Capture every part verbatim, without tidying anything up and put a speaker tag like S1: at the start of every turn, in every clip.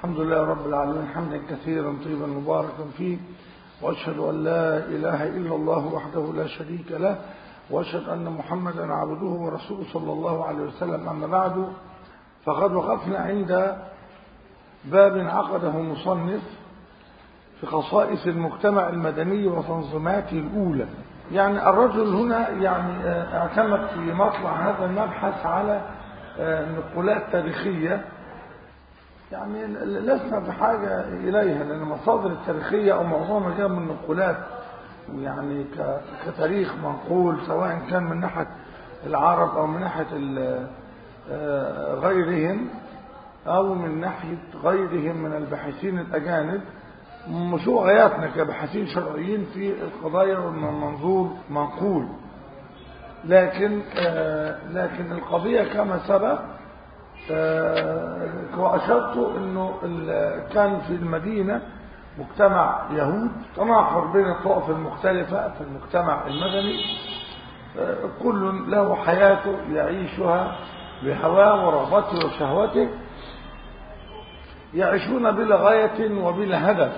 S1: الحمد لله رب العالمين حمدا كثيرا طيبا مباركا فيه، وأشهد أن لا إله إلا الله وحده لا شريك له، وأشهد أن محمدا عبده ورسوله صلى الله عليه وسلم. أما بعد، فقد وقفنا عند باب عقده مصنف في خصائص المجتمع المدني وتنظيماته الأولى. يعني الرجل هنا يعني اعتمد في مطلع هذا المبحث على نقولات تاريخية، يعني لسنا بحاجة إليها، لأن المصادر التاريخية أو معظمها جاء من نقولات يعني كتاريخ منقول، سواء كان من ناحية العرب أو من ناحية غيرهم أو من ناحية غيرهم من الباحثين الأجانب. مش غاياتنا كباحثين شرعيين في القضايا والمنظور منقول، لكن لكن القضية كما سبق وأشرت أنه كان في المدينة مجتمع يهود، تناحر بين الطوائف المختلفة في المجتمع المدني، كل له حياته يعيشها بهواه ورغبته وشهوته، يعيشون بلا غاية وبلا هدف.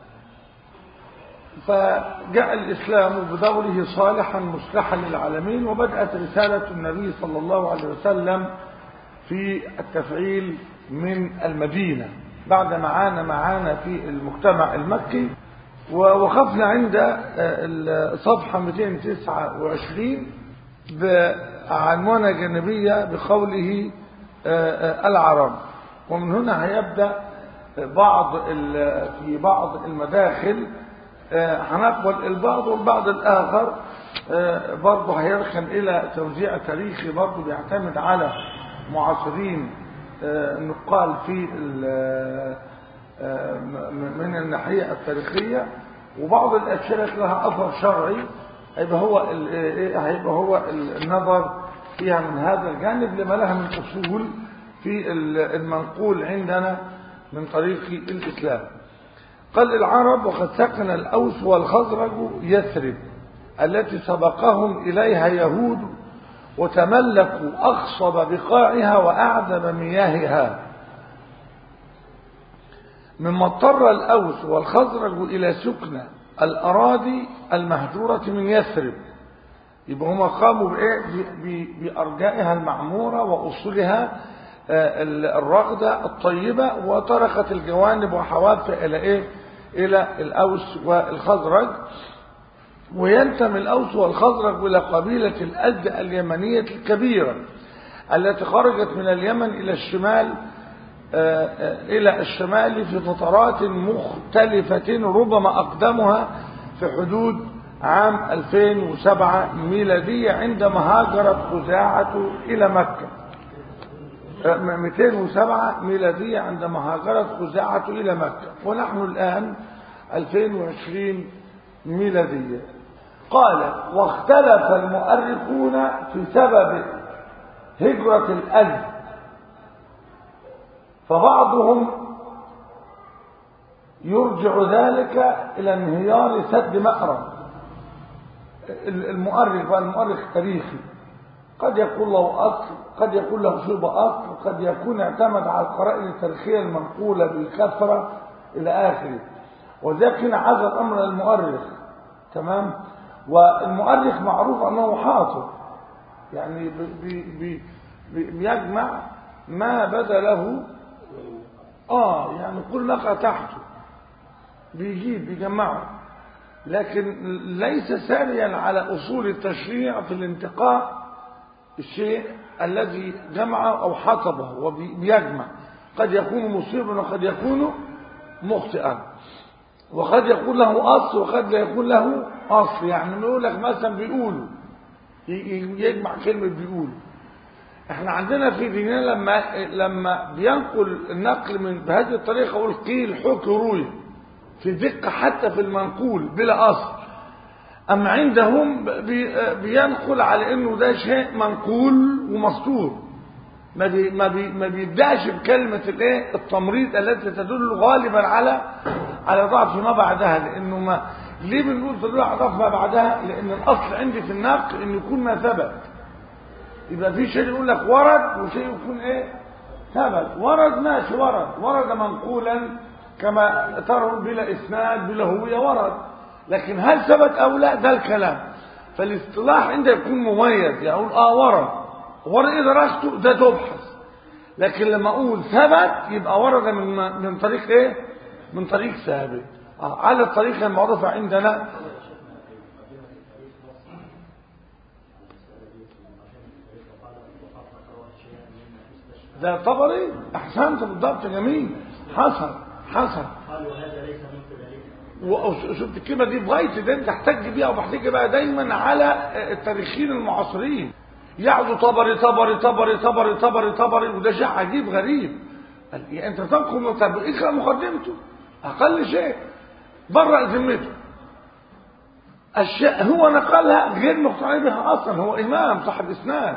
S1: فجاء الإسلام بدوره صالحا مصلحا للعالمين، وبدأت رسالة النبي صلى الله عليه وسلم في التفعيل من المدينة بعد ما عانى معانا في المجتمع المكي. ووقفنا عند صفحة مئتين وتسعة وعشرين بعنوانة جانبية بقوله العرب. ومن هنا هيبدأ بعض في بعض المداخل هنقبل البعض والبعض الآخر برضه هيركن إلى توزيع تاريخي برضه بيعتمد على معاصرين نقال في من الناحية التاريخية، وبعض الأشياء لها أثر شرعي هيبقى هو هيبقى هو النظر فيها من هذا الجانب لما لها من أصول في المنقول عندنا من طريق الإسلام. قال العرب وقد سكن الأوس والخزرج يثرب التي سبقهم إليها يهود وتملكوا أخصب بقاعها وأعذب مياهها، مما اضطر الأوس والخزرج إلى سكن الأراضي المهجورة من يثرب. يبقى هم قاموا بأرجائها المعمورة وأصولها الرغدة الطيبة، وتركت الجوانب وحوافها إلى إيه؟ إلى الأوس والخزرج. وينتمي الأوس والخزرج إلى قبيلة الأزد اليمنية الكبيرة التي خرجت من اليمن إلى الشمال إلى الشمال في فترات مختلفة، ربما أقدمها في حدود عام ألفين وسبعة ميلادية عندما هاجرت خزاعة إلى مكة. مئتين وسبعة ميلادية عندما هاجرت خزاعة إلى مكة، ونحن الآن ألفين وعشرين ميلادية. قال واختلف المؤرخون في سبب هجرة الأزد، فبعضهم يرجع ذلك إلى انهيار سد مأرب. المؤرخ والمؤرخ التاريخي قد يكون له أصل، قد يكون له شبه أصل، قد يكون اعتمد على القرائن التاريخية المنقولة بالكثرة إلى آخره، وذلك عزل الأمر المؤرخ. تمام. والمؤرخ معروف أنه حاطب، يعني بي بي بي بيجمع ما بدا له آه يعني كل نقع تحته بيجيب بيجمعه، لكن ليس ساريا على أصول التشريع في الانتقاء الشيء الذي جمعه أو حطبه وبيجمع. قد يكون مصيبا وقد يكون مخطئا، وقد يكون له أصل وقد لا يكون له أصل. يعني يقول لك مثلا بيقولوا يجمع كلمة بيقولوا. احنا عندنا في ديننا لما لما بينقل النقل من بهذه الطريقة يقول قيل حكي روي في دقة حتى في المنقول بلا أصل. أما عندهم بينقل على إنه ده شيء منقول ومسطور، ما بي ما بي ما بيبدأش بكلمة الايه التمريض التي تدل غالبا على على ضعف ما بعدها. لأنه ما ليه بنقول تدل على ضعف ما بعدها؟ لأن الأصل عندي في النقل إن يكون ما ثبت. يبقى في شيء يقول لك ورد وشيء يكون ايه ثبت ورد ماشي ورد ورد منقولا كما ترى بلا اسناد بلا هويه ورد، لكن هل ثبت او لا ده الكلام. فالاصطلاح عنده يكون مميز، يقول اه ورد ورد اذا درسته ده تبحث، لكن لما اقول ثبت يبقى ورد من من طريق ايه؟ من طريق ثابت آه. على الطريقه المعروفه عندنا. ده الطبري احسنت بالضبط جميل حصل حصل
S2: قالوا هذا ليس من كذلك.
S1: وشفت الكلمه دي بغايه ده انت تحتج بيها وبحتج بقى دايما على التاريخيين المعاصرين، يعدوا طبري طبري طبري طبري طبري طبري وده شيء عجيب غريب. يعني انت تنقل طب اقرا مقدمته اقل شيء برأ ذمته، الشيء هو نقلها غير مقتنع بها اصلا، هو امام صاحب اسناد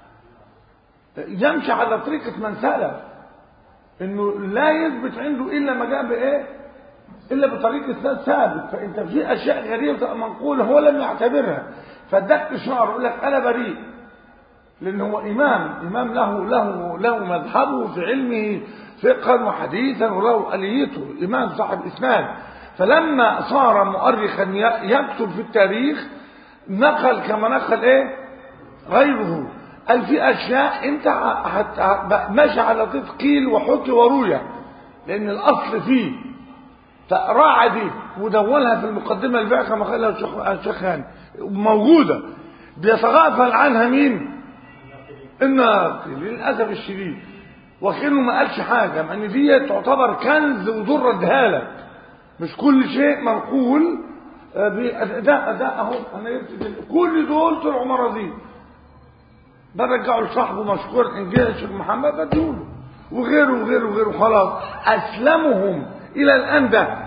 S1: يمشي على طريقه من سلف، انه لا يثبت عنده الا ما جاء بايه؟ الا بطريقه اسناد ثابت. فانت في اشياء غريبه منقوله هو لم يعتبرها، فدك شعر يقول لك انا بريء، لان هو امام امام له له له مذهبه في علمه فقها وحديثا وله اليته، امام صاحب اسناد. فلما صار مؤرخا يكتب في التاريخ نقل كما نقل ايه غيره، قال في اشياء انت ماشي على طريق قيل وحكي ورويه لان الاصل فيه، فراعى دي ودونها في المقدمه البيع كما قالها الشيخ هاني موجوده، بيتغافل عنها مين؟ الناقل للاسف الشديد، وكانه ما قالش حاجه، مع ان دي تعتبر كنز ودره ادهالك، مش كل شيء منقول. ده ده اهو انا جبت كل دول طلعوا مرضين، برجعوا لصاحبه مشكور انجيل الشيخ محمد بديوله وغيره وغيره وغيره، خلاص اسلمهم الى الان ده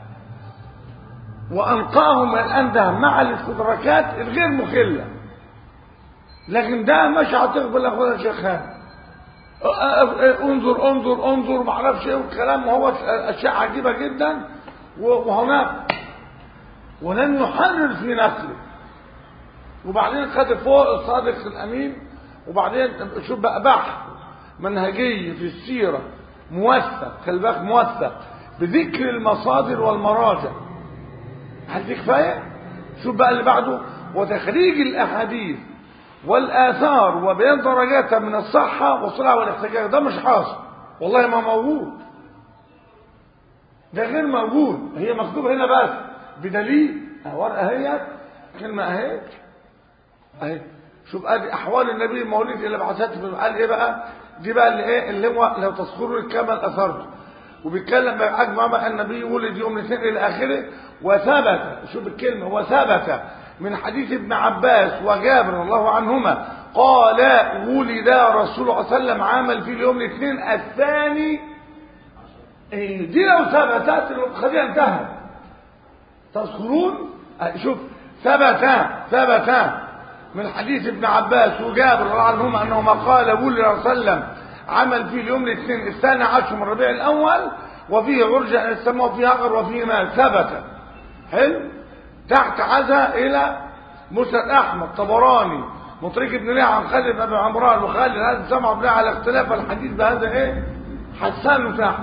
S1: وانقاهم الى الان ده مع الاستدراكات الغير مخله، لكن ده مش هتقبل اخويا الشيخ هاني انظر انظر انظر ما اعرفش ايه والكلام، وهو اشياء عجيبه جدا وهناك ولن يحرر في نقله. وبعدين خد فوق الصادق الامين، وبعدين شوف بقى بحث منهجي في السيره موثق، خلي بالك موثق بذكر المصادر والمراجع، هل دي كفايه؟ شوف بقى اللي بعده وتخريج الاحاديث والاثار وبيان درجاتها من الصحه والصلاح والاحتجاج. ده مش حاصل والله، ما موجود، ده غير موجود، هي مكتوبه هنا بس بدليل ورقه اهي كلمه اهي اهي. شوف ادي احوال النبي المولد اللي بعثته، قال ايه بقى؟ دي بقى اللي ايه اللي هو لو تذكروا الكمال اثرته، وبيتكلم بحجم بقى النبي ولد يوم الاثنين الى اخره. وثبت، شوف الكلمه وثبت من حديث ابن عباس وجابر الله عنهما قال ولد رسول الله صلى الله عليه وسلم عمل في اليوم الاثنين الثاني. دي لو ثبتت القضيه انتهت. تذكرون؟ شوف ثبت ثبت من حديث ابن عباس وجابر رضي الله عنهما انهما قال ولد صلى الله عليه وسلم عمل فيه اليوم الاثنين الثاني عشر من ربيع الاول وفيه عرج عن السماء وفيه عقر وفيه ماء. ثبت حلو. تحت عزا الى مسند احمد طبراني من طريق ابن ليع عن خالد بن ابي عمران وخالد هذا سمع بن على اختلاف الحديث بهذا ايه حسان تحت.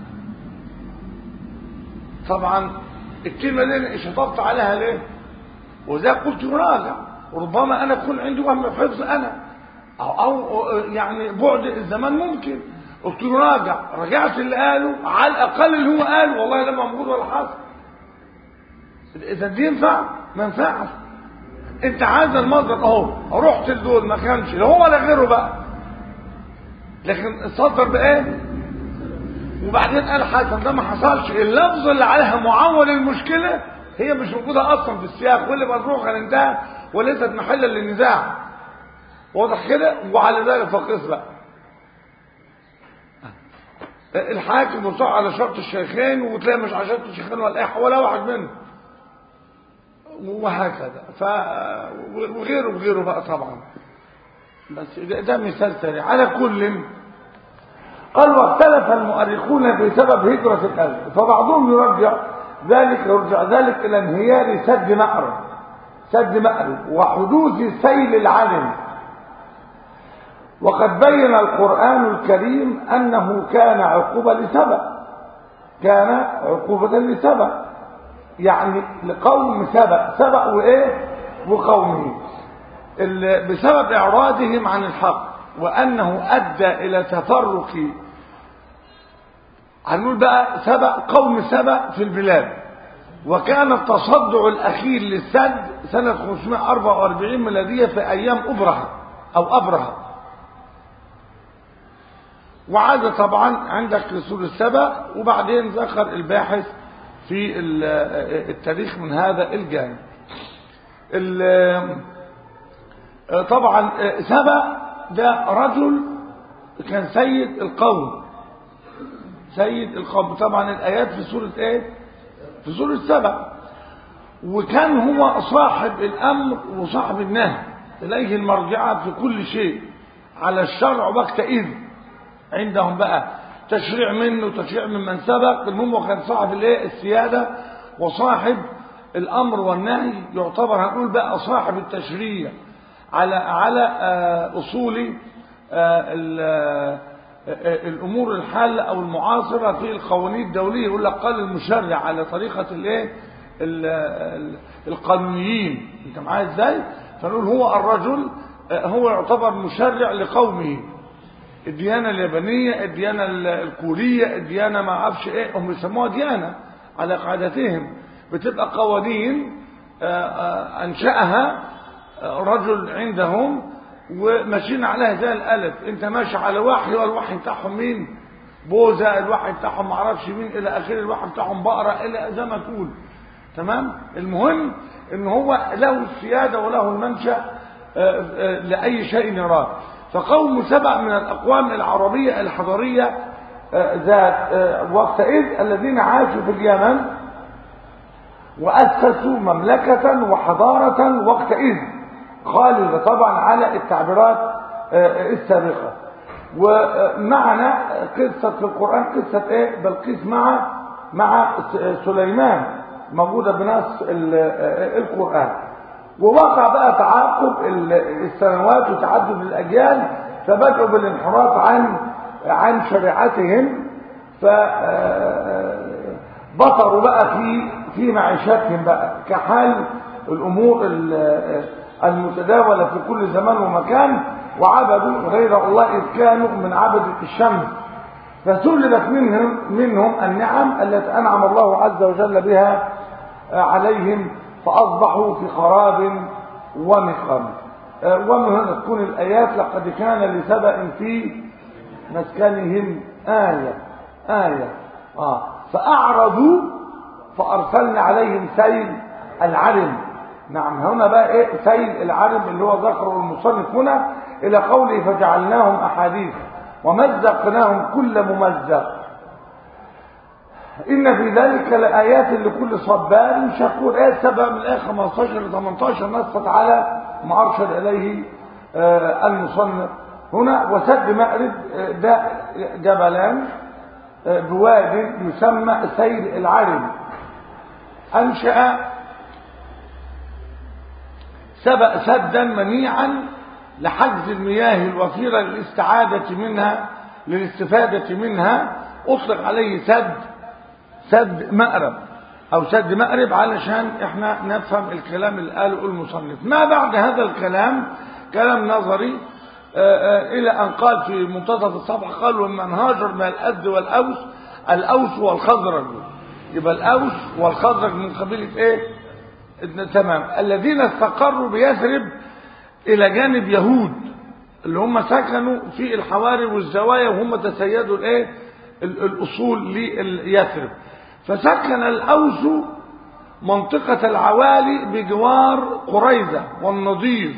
S1: طبعا الكلمه دي شطبت عليها ليه؟ وذا قلت راجع، وربما انا يكون عندي وهم في حفظ انا او او يعني بعد الزمان ممكن. قلت له راجع، رجعت اللي قاله على الاقل اللي هو قاله والله لا موجود ولا حصل. اذا دي ينفع؟ ما ينفعش. انت عايز المصدر اهو، رحت لدول ما كانش لا هو ولا غيره بقى، لكن الصدر بايه؟ وبعدين قال حسن، ده ما حصلش. اللفظ اللي عليها معول المشكله هي مش موجوده اصلا في السياق، واللي مطروحه انتهى وليست محلا للنزاع. واضح كده؟ وعلى ذلك فقس بقى الحاكم وصع على شرط الشيخين، وتلاقي مش على شرط الشيخين ولا ولا واحد منهم، وهكذا. ف وغيره وغيره بقى طبعا. بس ده, ده مثال سريع. على كل قال واختلف المؤرخون بسبب هجرة الأهل، فبعضهم يرجع ذلك يرجع ذلك إلى انهيار سد مأرب سد مأرب وحدوث سيل العلم وقد بين القرآن الكريم أنه كان عقوبة لسبأ، كان عقوبة لسبأ، يعني لقوم سبأ، سبأ وإيه وقومه، بسبب إعراضهم عن الحق، وأنه أدى إلى تفرق، هنقول بقى سبأ، قوم سبأ في البلاد. وكان التصدع الأخير للسد سنة خمسمائة وأربعة وأربعين ميلادية في أيام أبرهة أو أبرهة. وعاد طبعا عندك سورة سبأ، وبعدين ذكر الباحث في التاريخ من هذا الجانب. طبعا سبأ ده رجل كان سيد القوم، سيد القوم. طبعا الآيات في سورة ايه؟ في سورة سبأ. وكان هو صاحب الأمر وصاحب النهي، إليه المرجعة في كل شيء، على الشرع وقتئذ عندهم بقى تشريع منه وتشريع من من سبق. المهم كان صاحب الايه؟ السيادة وصاحب الأمر والنهي، يعتبر هنقول بقى صاحب التشريع على على أصول الأمور الحالة أو المعاصرة في القوانين الدولية. يقول لك قال المشرع على طريقة الايه؟ القانونيين. انت معايا ازاي؟ فنقول هو الرجل هو يعتبر مشرع لقومه، الديانة اليابانية، الديانة الكورية، الديانة ما اعرفش ايه، هم يسموها ديانة على قاعدتهم، بتبقى قوانين انشأها رجل عندهم وماشيين عليها زي الالف. انت ماشي على وحي، والوحي بتاعهم مين؟ بوذا، الوحي بتاعهم معرفش مين الى اخره، الوحي بتاعهم بقرة الى زي ما تقول. تمام. المهم ان هو له السيادة وله المنشأ لأي شيء يراه. فقوم سبأ من الأقوام العربية الحضرية ذات وقتئذ الذين عاشوا في اليمن وأسسوا مملكة وحضارة وقتئذ خالدة طبعا على التعبيرات السابقة. ومعنا قصة في القرآن، قصة ايه؟ بلقيس مع مع سليمان، موجودة بنص القرآن. ووقع بقى تعاقب السنوات وتعدد الأجيال، فبدأوا بالانحراف عن عن شريعتهم، فبطروا بقى في في معيشتهم بقى كحال الأمور المتداولة في كل زمان ومكان، وعبدوا غير الله إذ كانوا من عبدة الشمس، فسلبت منهم منهم النعم التي أنعم الله عز وجل بها عليهم، فأصبحوا في خراب ونقم. ومن هنا تكون الآيات لقد كان لسبأ في مسكنهم آية آية آه. فأعرضوا فأرسلنا عليهم سيل العرم. نعم، هنا بقى إيه سيل العرم اللي هو ذكره المصنف هنا إلى قوله فجعلناهم أحاديث ومزقناهم كل ممزق إن في ذلك لآيات لكل صبار شكور. آية سبعة من الآية خمستاشر ل ثمنتاشر نصت على ما أرشد إليه المصنف هنا. وسد مأرب ده جبلان بواد يسمى سيل العرم، أنشأ سبأ سدا منيعا لحجز المياه الوفيرة للاستعادة منها للاستفادة منها، أطلق عليه سد سد مأرب أو سد مأرب علشان احنا نفهم الكلام اللي قاله المصنف. ما بعد هذا الكلام كلام نظري إلى أن قال في منتصف الصفحة قال ومن هاجر من الأسد والأوس، الأوس والخزرج، يبقى الأوس والخزرج من قبيلة إيه؟ تمام. الذين استقروا بيثرب إلى جانب يهود اللي هم سكنوا في الحواري والزوايا، وهم تسيدوا الإيه؟ الأصول ليثرب. فسكن الأوس منطقة العوالي بجوار قريظة والنضير،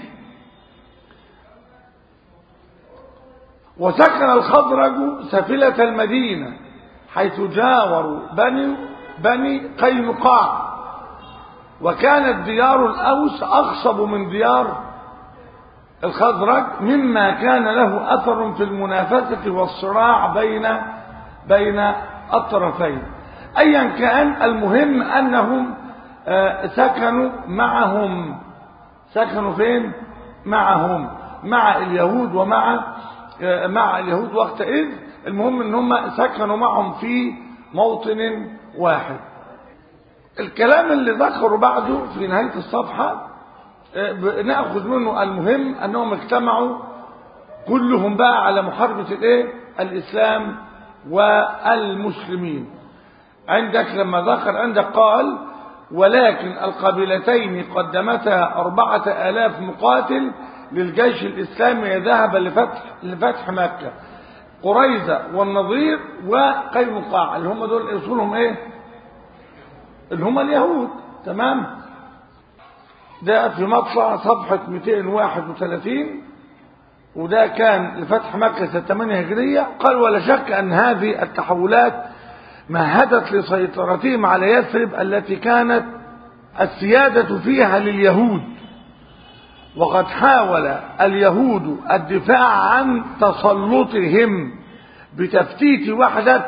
S1: وسكن الخزرج سفلة المدينة حيث جاوروا بني بني قينقاع. وكانت ديار الأوس أخصب من ديار الخزرج، مما كان له أثر في المنافسة والصراع بين بين الطرفين. أيا كان، المهم أنهم سكنوا معهم. سكنوا فين؟ معهم، مع اليهود ومع مع اليهود وقتئذ. المهم ان هم سكنوا معهم في موطن واحد. الكلام اللي ذكره بعده في نهاية الصفحة نأخذ منه المهم انهم اجتمعوا كلهم بقى على محاربة الايه الاسلام والمسلمين. عندك لما ذكر عندك قال ولكن القبيلتين قدمتا أربعة آلاف مقاتل للجيش الإسلامي ذهب لفتح, لفتح مكة، قريظة والنضير وقينقاع اللي هم دول اصولهم ايه اللي هم اليهود. تمام. ده في مطلع صفحة مئتين وواحد وثلاثين، وده كان لفتح مكة سنة ثمانية هجرية. قال ولا شك أن هذه التحولات مهدت لسيطرتهم على يثرب التي كانت السيادة فيها لليهود، وقد حاول اليهود الدفاع عن تسلطهم بتفتيت وحدة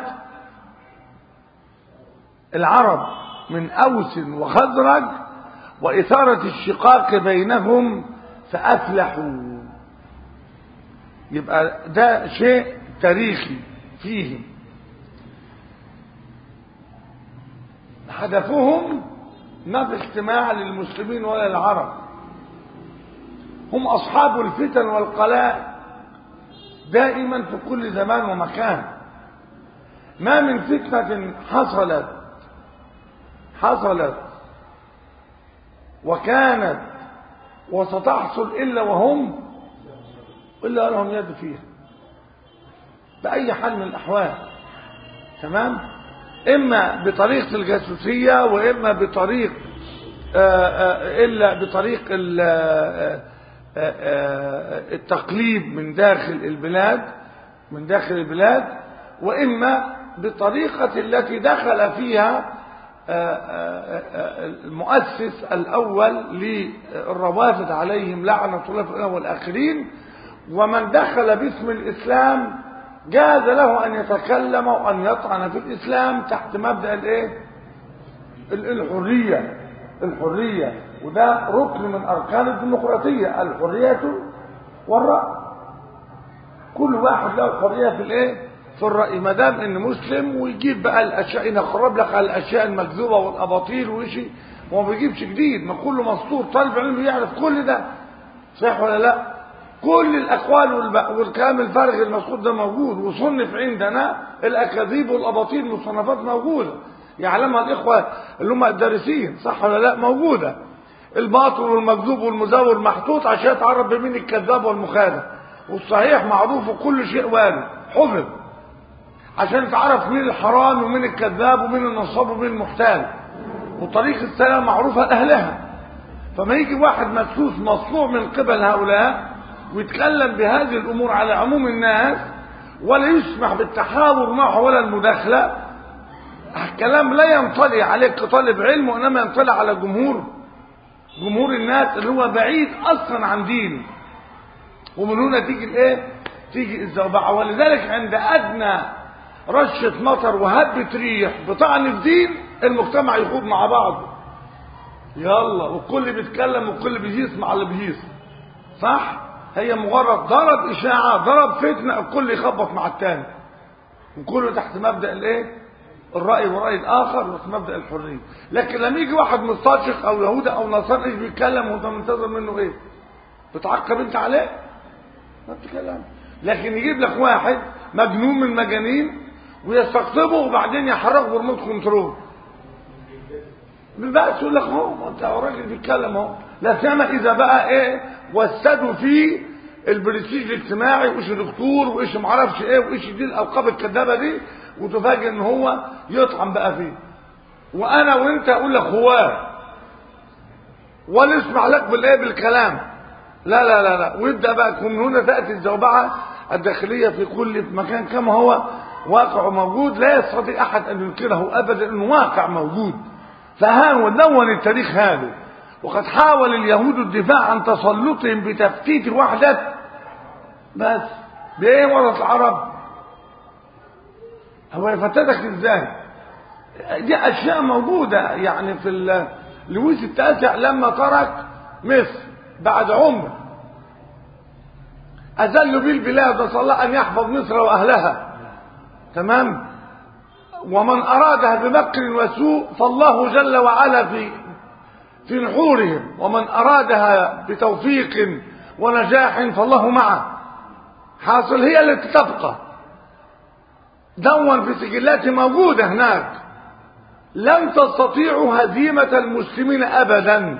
S1: العرب من أوس وخزرج وإثارة الشقاق بينهم فأفلحوا. يبقى ده شيء تاريخي فيهم. هدفهم ما في اجتماع للمسلمين ولا العرب، هم أصحاب الفتن والقلاء دائما في كل زمان ومكان. ما من فتنة حصلت حصلت وكانت وستحصل إلا وهم إلا لهم يد فيها بأي حال من الأحوال. تمام. إما بطريقة الجاسوسية وإما بطريق إلا بطريق التقليب من داخل البلاد من داخل البلاد وإما بطريقة التي دخل فيها المؤسس الأول للروافد عليهم لعنة الله في الأول والآخرين، ومن دخل باسم الإسلام جاز له أن يتكلم وأن يطعن في الإسلام تحت مبدأ الإيه؟ الحرية الحرية وده ركن من أركان الديمقراطية، الحرية والرأي. كل واحد له حرية في الإيه؟ في الرأي، ما دام إن مسلم ويجيب بقى الأشياء يخرب لك على الأشياء المكذوبة والأباطيل وشي، وما بيجيبش جديد، ما كله مسطور. طالب علم يعرف كل ده صح ولا لا؟ كل الأقوال والكلام الفارغ المسقوط ده موجود، وصنف عندنا الأكاذيب والأباطيل المصنفات موجودة يعلمها الإخوة اللي هم الدارسين صح ولا لا؟ موجودة. الباطل والمكذوب والمزور محطوط عشان تعرف بمين الكذاب والمخالف، والصحيح معروف وكل شيء وارد حفظ عشان تعرف مين الحرام ومين الكذاب ومين النصاب ومين المحتال، وطريق السلام معروفة لأهلها. فما يجي واحد مدسوس مصنوع من قبل هؤلاء ويتكلم بهذه الأمور على عموم الناس ولا يسمح بالتحاور معه ولا المداخلة، الكلام لا ينطلي عليك كطالب علم وإنما ينطلي على جمهور جمهور الناس اللي هو بعيد أصلا عن دين. ومن هنا تيجي الايه؟ تيجي الزوبعة. ولذلك عند أدنى رشة مطر وهبة ريح بطعن في دين المجتمع يخوض مع بعضه، يلا والكل بيتكلم والكل بيهيص مع اللي بيهيص صح؟ هي مجرد ضرب إشاعة ضرب فتنة الكل يخبط مع التاني، وكله تحت مبدأ الايه؟ الرأي ورأي الآخر وتحت مبدأ الحرية. لكن لما يجي واحد مستشرق أو يهودي أو نصارى يجي بيتكلم وانت منتظر منه ايه؟ بتعقب انت عليه؟ ما بتتكلم. لكن يجيب لك واحد مجنون من المجانين ويستقطبه وبعدين يحرقه بريموت كنترول بس يقول لك اهو انت راجل بيتكلم اهو. لا سيما اذا بقى ايه وسدوا فيه البرستيج الاجتماعي وايش دكتور وايش معرفش ايه وايش دي الالقاب الكذابه دي، وتفاجئ ان هو يطعن بقى فيه. وانا وانت اقول لك هواه ولا اسمع لك بالايه بالكلام، لا لا لا لا. ويبدا بقى من هنا تاتي الزوبعه الداخليه في كل مكان كما هو واقع موجود لا يستطيع احد ان ينكره ابدا انه واقع موجود. فها ونون التاريخ هذا. وقد حاول اليهود الدفاع عن تسلطهم بتفتيت وحدة بس بايه وسط العرب. هو يفتتك ازاي؟ دي اشياء موجودة يعني في لويس التاسع لما ترك مصر بعد عمر أذلوا به البلاد، نسأل الله أن يحفظ مصر وأهلها. تمام. ومن أرادها بمكر وسوء فالله جل وعلا في في نحورهم، ومن أرادها بتوفيق ونجاح فالله معه. حاصل هي التي تبقى دون في سجلات موجودة هناك. لن تستطيعوا هزيمة المسلمين أبدا.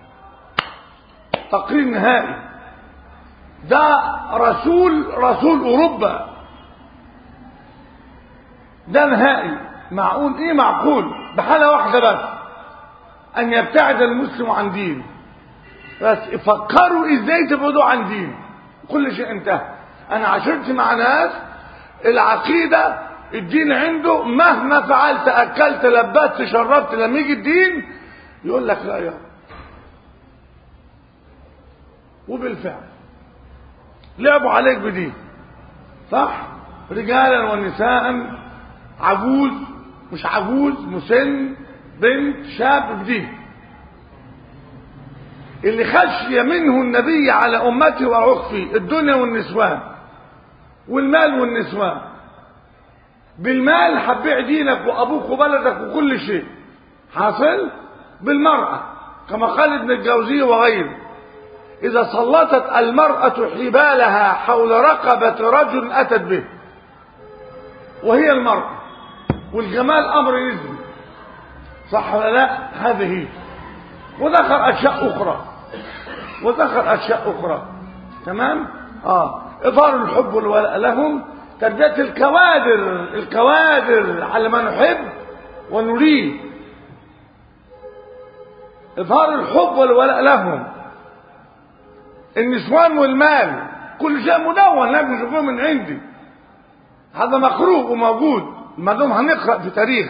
S1: تقرير نهائي. ده رسول رسول أوروبا، ده نهائي. معقول ايه؟ معقول بحالة واحدة بس، ان يبتعد المسلم عن دين. بس فكروا ازاي تبعدوا عن دين، كل شيء انتهى. انا عشرت مع ناس العقيدة الدين عنده مهما فعلت اكلت لبست شربت، لما يجي الدين يقول لك لا يا. وبالفعل لعبوا عليك بدين، صح؟ رجالا ونساء، عجوز مش عجوز، مسن، بنت، شاب، بدين. اللي خشي منه النبي على امته وعخفي الدنيا والنسوان والمال والنسوان. بالمال هتبيع دينك وابوك وبلدك وكل شيء. حاصل بالمرأة كما قال ابن الجوزي وغيره: اذا سلطت المرأة حبالها حول رقبة رجل اتت به، وهي المرأة والجمال امر يزني، صح ولا لا؟ هذه. وذكر اشياء اخرى وذكر اشياء اخرى تمام. اه اظهار الحب والولاء لهم، تربية الكوادر الكوادر على ما نحب ونريد، اظهار الحب والولاء لهم. النسوان والمال كل شيء مدون لم يشوفوه من عندي، هذا مقروء وموجود. ما دام هنقرأ في تاريخ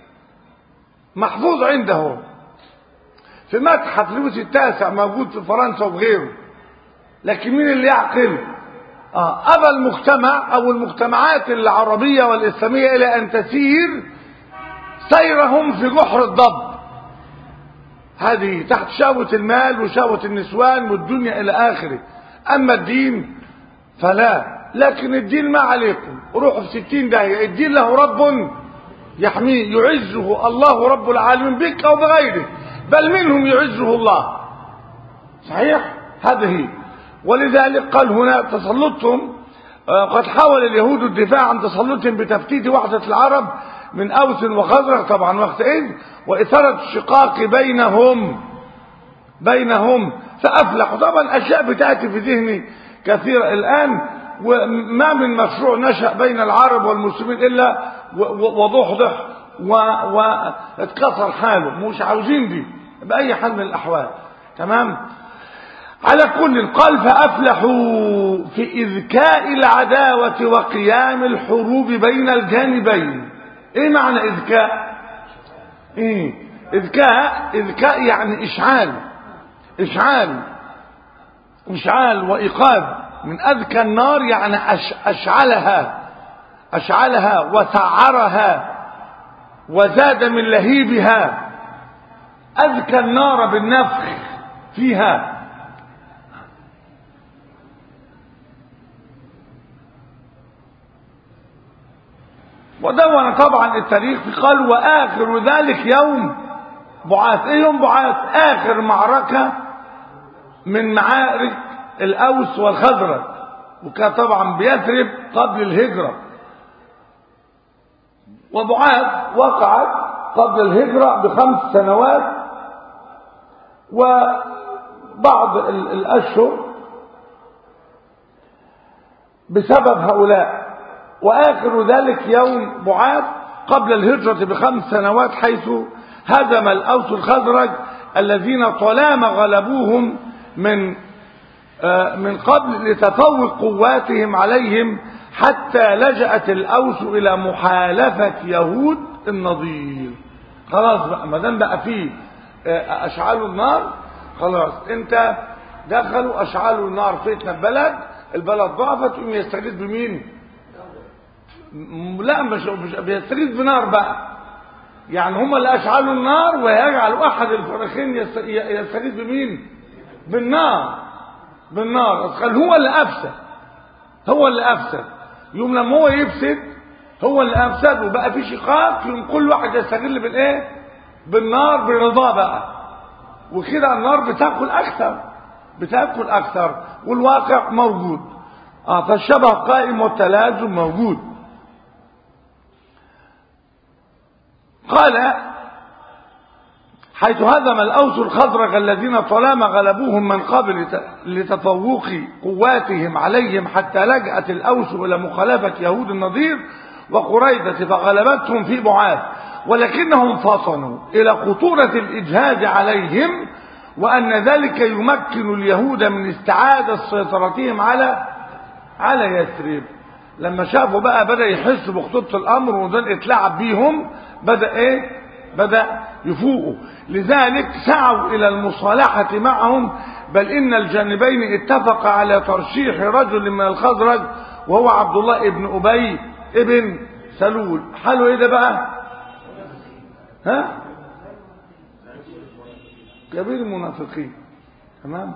S1: محفوظ عنده في متحف لويس التاسع موجود في فرنسا وغيره. لكن مين اللي يعقل؟ آه أبى المجتمع أو المجتمعات العربية والإسلامية إلى أن تسير سيرهم في جحر الضب، هذه تحت شهوة المال وشهوة النسوان والدنيا إلى آخره. أما الدين فلا. لكن الدين ما عليكم، روحوا في ستين داهية. الدين له رب يحميه، يعزه الله رب العالمين بك أو بغيرك، بل منهم يعزه الله. صحيح؟ هذه. ولذلك قال هنا تسلطهم، قد حاول اليهود الدفاع عن تسلطهم بتفتيت وحدة العرب من أوس وخزرج طبعا وقتئذ، وإثارة الشقاق بينهم بينهم فأفلحوا. طبعا أشياء بتأتي في ذهني كثيرة الآن، وما من مشروع نشأ بين العرب والمسلمين إلا وضحضح واتكسر حاله. مش عاوزين دي بأي حال من الأحوال. تمام. على كل قال فأفلحوا في إذكاء العداوة وقيام الحروب بين الجانبين. إيه معنى إذكاء؟ إيه إذكاء؟ إذكاء يعني إشعال إشعال إشعال وإيقاظ. من أذكى النار يعني أش أشعلها أشعلها وسعرها وزاد من لهيبها. أذكى النار بالنفخ فيها. ودون طبعا التاريخ قال وآخر ذلك يوم بعاث. ايه يوم بعاث؟ آخر معركة من معارك الأوس والخزرج، وكان طبعا بيثرب قبل الهجرة. وبعاث وقعت قبل الهجرة بخمس سنوات وبعض الأشهر بسبب هؤلاء. وآخر ذلك يوم بعاث قبل الهجرة بخمس سنوات، حيث هزم الأوس الخزرج الذين طالما غلبوهم من من قبل لتفوق قواتهم عليهم، حتى لجأت الأوس إلى محالفة يهود النضير. خلاص بقى ما دام بقى فيه أشعلوا النار، خلاص انت دخلوا أشعلوا النار فتنة البلد، البلد ضعفت، يقوم يستغيث بمين؟ لا مش بيستغيث بنار بقى، يعني هم اللي أشعلوا النار، ويجعل أحد الفريقين يستغيث بمين؟ بالنار بالنار. قال هو اللي أفسد هو اللي افسد. يوم لما هو يفسد هو اللي افسد وبقى في شقاق، يوم كل واحد يستغل بالايه؟ بالنار برضاه بقى، وكده النار بتاكل اكثر بتاكل اكثر والواقع موجود. اه فالشبه قائم والتلازم موجود. قال حيث هزم الأوس الخزرج الذين طالما غلبوهم من قبل لتفوق قواتهم عليهم، حتى لجأت الأوس إلى مخالفة يهود النضير وقريظة فغلبتهم في بعاث، ولكنهم فطنوا إلى خطورة الإجهاد عليهم، وأن ذلك يمكن اليهود من استعادة سيطرتهم على على يثرب. لما شافوا بقى بدأ يحسوا بخطورة الأمر وده اتلعب بيهم، بدأ إيه؟ بدأ يفوقوا. لذلك سعوا إلى المصالحة معهم، بل إن الجانبين اتفقا على ترشيح رجل من الخزرج وهو عبد الله ابن أبي ابن سلول. حاله إيه ده بقى؟ ها؟ كبير المنافقين. تمام؟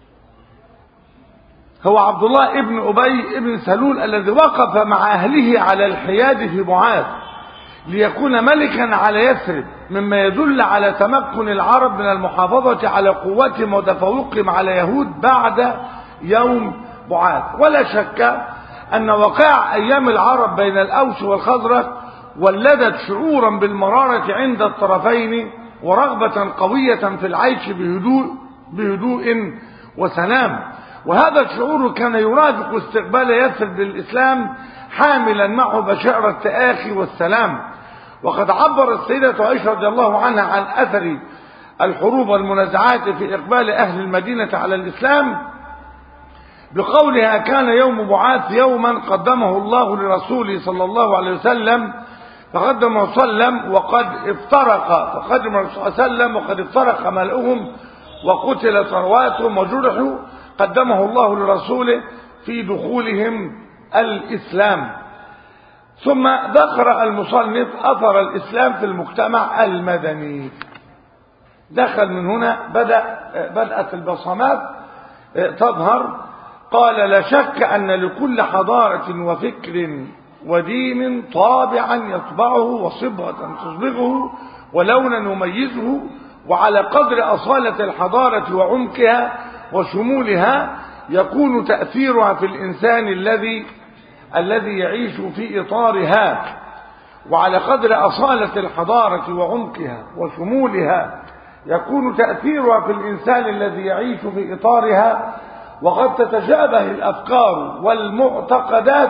S1: هو عبد الله ابن أبي ابن سلول الذي وقف مع أهله على الحياد في معاذ ليكون ملكا على يثرب، مما يدل على تمكن العرب من المحافظة على قوتهم وتفوقهم على يهود بعد يوم بعاث. ولا شك أن وقائع أيام العرب بين الأوس والخزرج ولدت شعورا بالمرارة عند الطرفين ورغبة قوية في العيش بهدوء بهدوء وسلام، وهذا الشعور كان يرافق استقبال يثرب بالإسلام حاملا معه بشائر التآخي والسلام. وقد عبر السيدة عائشة رضي الله عنها عن أثر الحروب والمنازعات في إقبال أهل المدينة على الإسلام بقولها: كان يوم بعاث يوما قدمه الله لرسوله صلى الله عليه وسلم فقدم وسلم وقد افترق فقدم الرسول صلى الله عليه وسلم وقد افترق ملؤهم وقتل ثرواتهم وجرحوا، قدمه الله لرسوله في دخولهم الإسلام. ثم ذكر المصنف أثر الإسلام في المجتمع المدني. دخل من هنا بدأ بدأت البصمات تظهر. قال: لا شك أن لكل حضارة وفكر ودين طابعا يطبعه وصبغة تصبغه ولونا يميزه، وعلى قدر أصالة الحضارة وعمقها وشمولها يكون تأثيرها في الإنسان الذي الذي يعيش في إطارها. وعلى قدر أصالة الحضارة وعمقها وشمولها يكون تأثيرها في الإنسان الذي يعيش في إطارها. وقد تتشابه الأفكار والمعتقدات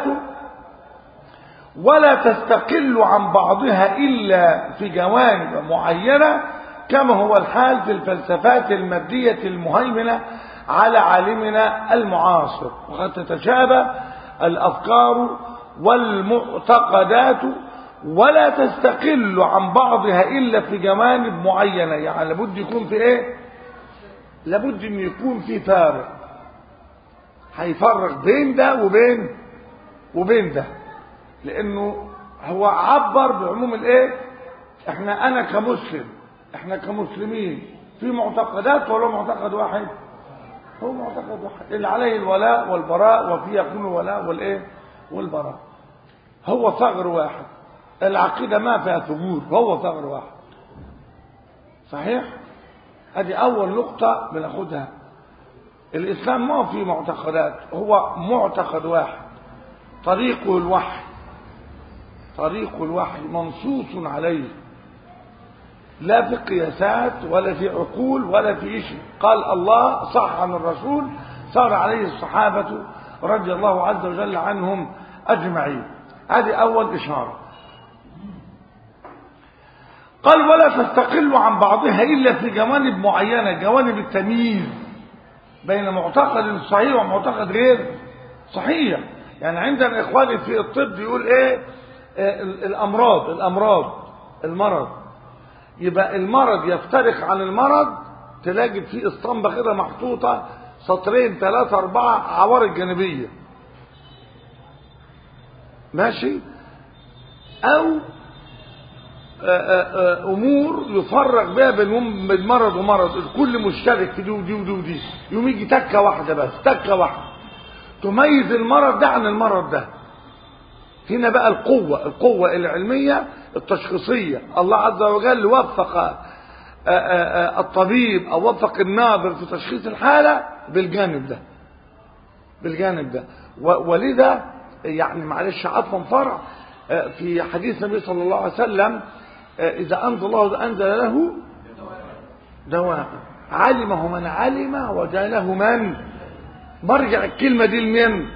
S1: ولا تستقل عن بعضها إلا في جوانب معينة، كما هو الحال في الفلسفات المادية المهيمنة على عالمنا المعاصر. وقد تتشابه الأفكار والمعتقدات ولا تستقل عن بعضها إلا في جوانب معينة. يعني لابد يكون في إيه؟ لابد أن يكون في فارق هيفرق بين ده وبين وبين ده، لأنه هو عبر بعموم الإيه؟ إحنا أنا كمسلم إحنا كمسلمين في معتقدات ولا معتقد واحد؟ هو معتقد واحد اللي عليه الولاء والبراء، وفيه يكون الولاء والايه والبراء. هو ثغر واحد، العقيدة ما فيها ثغور، هو ثغر واحد. صحيح؟ ادي اول نقطة بناخدها. الاسلام ما فيه معتقدات، هو معتقد واحد، طريقه الوحي طريقه الوحي منصوص عليه، لا في قياسات ولا في عقول ولا في شيء. قال الله صح عن الرسول صار عليه الصحابة رضي الله عز وجل عنهم أجمعين. هذه أول إشارة. قال: ولا تستقل عن بعضها إلا في جوانب معينة، جوانب التمييز بين معتقد صحيح ومعتقد غير صحيح. يعني عندنا إخواني في الطب يقول إيه؟ الأمراض الأمراض المرض، يبقى المرض يفترق عن المرض، تلاقي فيه اسطمبة كده محطوطة سطرين ثلاثة أربعة عوارض جانبية، ماشي؟ أو أمور يفرق بها بين مرض ومرض، الكل مشترك في دي ودي ودي ودي، يوم يجي تكة واحدة بس، تكة واحدة. تميز المرض ده عن المرض ده. هنا بقى القوة القوة العلمية التشخيصية. الله عز وجل وفق الطبيب أو وفق الناظر في تشخيص الحالة بالجانب ده بالجانب ده. ولذا يعني معلش عفوا فرع في حديث النبي صلى الله عليه وسلم إذا أنزل الله أنزل له دواء علمه من علم وجهله من. مرجع الكلمة دي لمن؟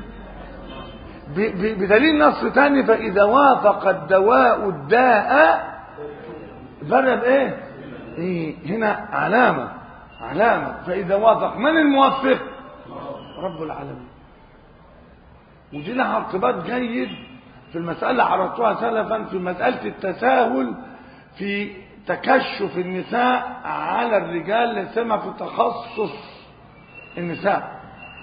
S1: بدليل نص ثاني فإذا وافق الدواء الداء ضرب ايه؟ إيه هنا علامة علامة. فإذا وافق من الموفق؟ رب العالمين. ودي لها ارتباط جيد في المسألة عرضتها سلفا في مسألة التساهل في تكشف النساء على الرجال لسما في تخصص النساء.